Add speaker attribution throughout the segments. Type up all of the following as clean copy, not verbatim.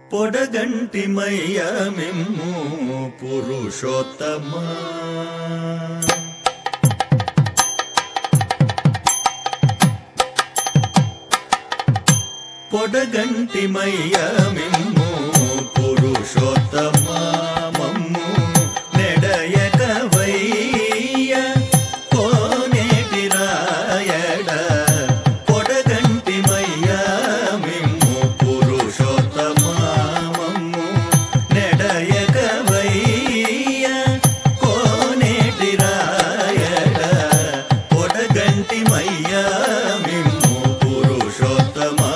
Speaker 1: పొడగంటి మయ్యమిమ్ము పురుషోత్తమా పొడగంటి మయ్యమిమ్ము పురుషోత్తమా మమ్ము నెడయక వయ్య కోనేటి రాయడ పొడగంటి మయ్యమిమ్ము పురుషోత్తమా మమ్ము నెడయక వయ్య కోనేటి రాయడ పొడగంటి మయ్యమిమ్ము పురుషోత్తమా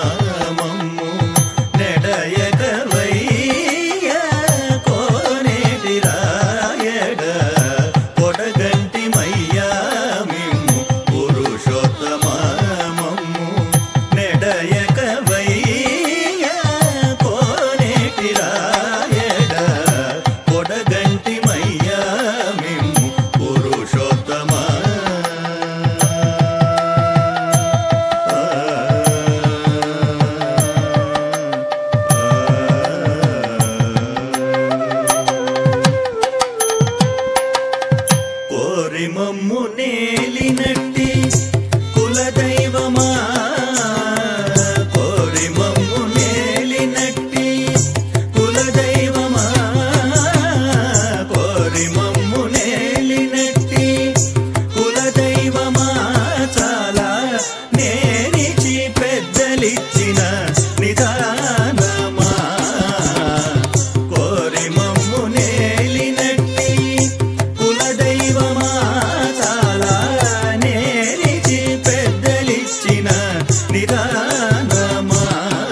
Speaker 1: మమ్ము నేలినట్టి కులదైవమా కోరి మమ్ము నేలినట్టి కులదైవమా కోరి మమ్ము నేలినట్టి కులదైవమా చాలా నేనిచి పెద్దలిచ్చిన నిదానమా కోరి మమ్ము నేలినట్టి కులదైవమా నిదానమా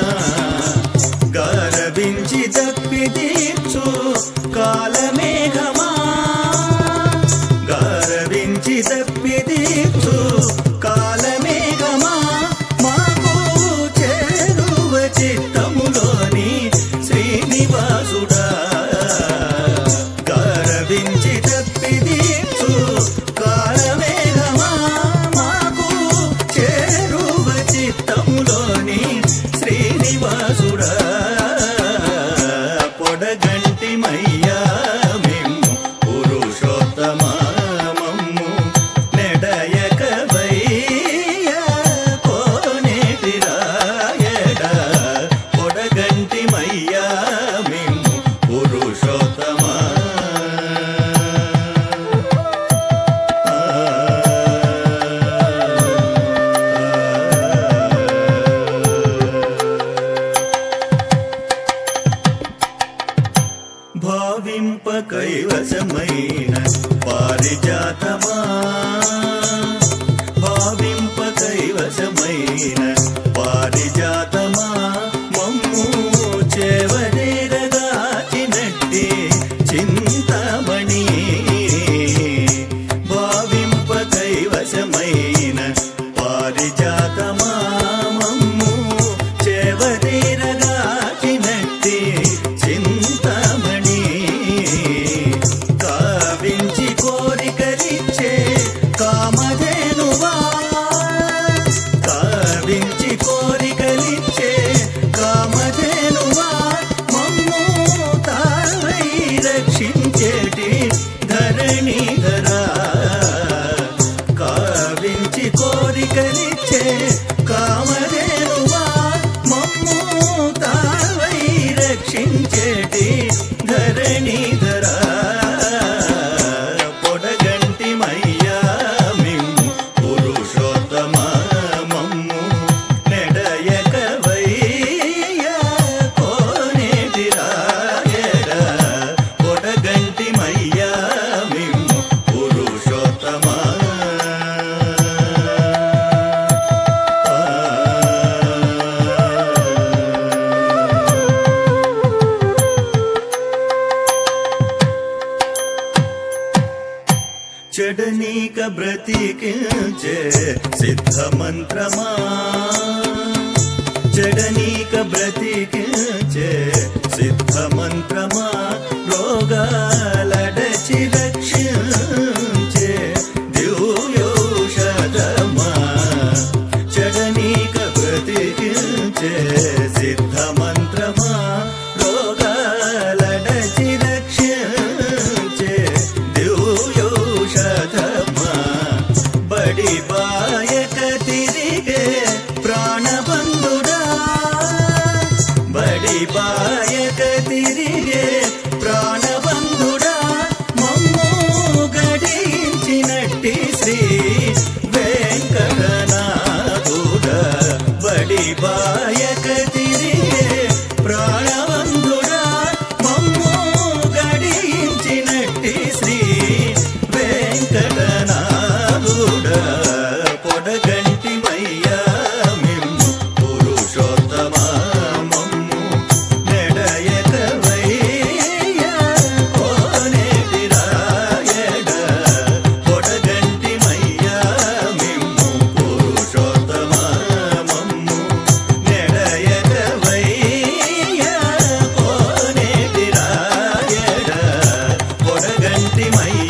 Speaker 1: గరవించి తప్పిదీర్చు కాలమేఘమా గరవించి తప్పిదీర్చు కాలమేఘమా మాకు చేరువ చిత్తములోని శ్రీనివాసుడా గరవించి తప్పిదీర్చు కాలమేఘమా మాకు చేరువ చిత్తములోని శ్రీనివాసుడా పొడగంటి మయ్యమిమ్ము పురుషోత్తమా మమ్ము నెడయక వయ్య కోనేటి రాయడ పొడగంటి మయ్యమిమ్ము పురుషోత్తమా భావింప కైవశమైన పారిజాతమా భావింప కైవశమైన పారిజాతమా మమ్ము చేవదేరగాచినట్టి చింతామణి భావింప కైవశమైన పారిజాతమా మమ్ము చేవదేరగాచినట్టి చింతామణి కావించి కోరికలిచ్చే కామధేనువా కావించి కోరికలిచ్చే కామధేనువా మమ్ము తావై రక్షించేటి ధరణిధరా కావించి కోరికలిచ్చే కామధేనువా మమ్ము తావై రక్షించేటి ధరణిధరా పొడగంటి మయ్యమిమ్ము పురుషోత్తమా మమ్ము నెడయక వయ్య కోనేటి రాయడ పొడగంటి మయ్యమిమ్ము పురుషోత్తమా చెడనీక బ్రతికించే సిద్ధ మంత్రమా చెడనీక బ్రతికించే సిద్ధ మంత్రమా రోగాలడచి రక్షించే దివ్యోషధమా చెడనీక బ్రతికించే సిద్ధ మంత్రమా పుష్టిమయ్యా